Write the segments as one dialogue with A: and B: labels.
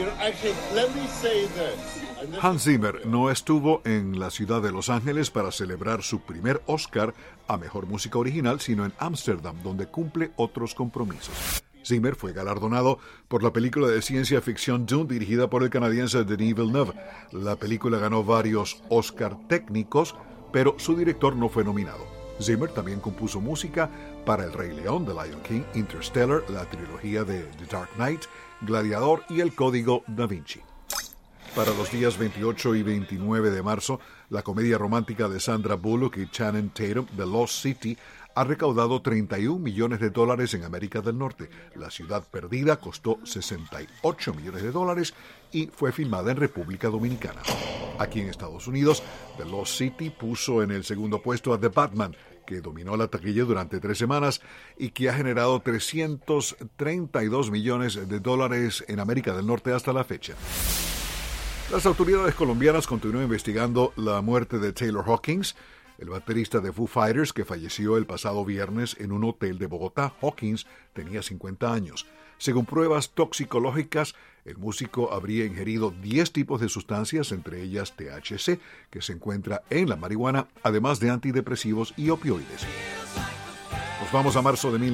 A: Hans Zimmer no estuvo en la ciudad de Los Ángeles para celebrar su primer Oscar a Mejor Música Original, sino en Ámsterdam, donde cumple otros compromisos. Zimmer fue galardonado por la película de ciencia ficción Dune, dirigida por el canadiense Denis Villeneuve. La película ganó varios Oscar técnicos, pero su director no fue nominado. Zimmer también compuso música para El Rey León, The Lion King, Interstellar, la trilogía de The Dark Knight, Gladiador y El Código Da Vinci. Para los días 28 y 29 de marzo, la comedia romántica de Sandra Bullock y Channing Tatum, The Lost City, ha recaudado $31 millones en América del Norte. La Ciudad Perdida costó $68 millones y fue filmada en República Dominicana. Aquí en Estados Unidos, The Lost City puso en el segundo puesto a The Batman, que dominó la taquilla durante 3 semanas y que ha generado $332 millones en América del Norte hasta la fecha. Las autoridades colombianas continúan investigando la muerte de Taylor Hawkins, el baterista de Foo Fighters que falleció el pasado viernes en un hotel de Bogotá. Hawkins tenía 50 años. Según pruebas toxicológicas, el músico habría ingerido 10 tipos de sustancias, entre ellas THC, que se encuentra en la marihuana, además de antidepresivos y opioides. Nos vamos a marzo de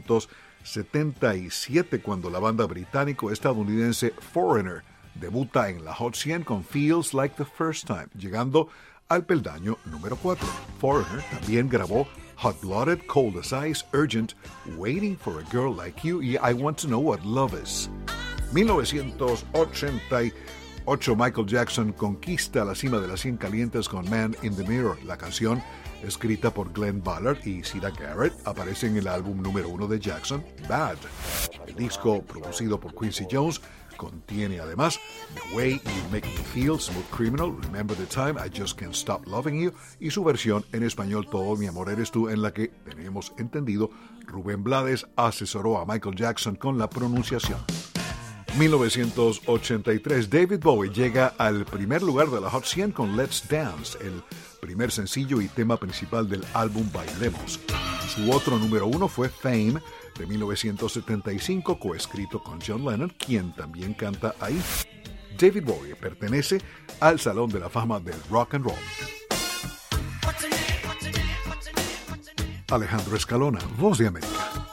A: 1977, cuando la banda británico-estadounidense Foreigner debuta en la Hot 100 con Feels Like the First Time, llegando al peldaño número 4. Foreigner también grabó Hot Blooded, Cold as Ice, Urgent, Waiting for a Girl Like You y I Want to Know What Love Is. 1988, Michael Jackson conquista la cima de las 100 calientes con Man in the Mirror. La canción, escrita por Glenn Ballard y Sida Garrett, aparece en el álbum número 1 de Jackson, Bad. El disco, producido por Quincy Jones, contiene además The Way You Make Me Feel, Smooth Criminal, Remember the Time, I Just Can't Stop Loving You y su versión en español Todo mi amor eres tú, en la que, tenemos entendido, Rubén Blades asesoró a Michael Jackson con la pronunciación. 1983, David Bowie llega al primer lugar de la Hot 100 con Let's Dance, el primer sencillo y tema principal del álbum Bailemos. Su otro número 1 fue Fame, de 1975, coescrito con John Lennon, quien también canta ahí. David Bowie pertenece al Salón de la Fama del Rock and Roll. Alejandro Escalona, Voz de América.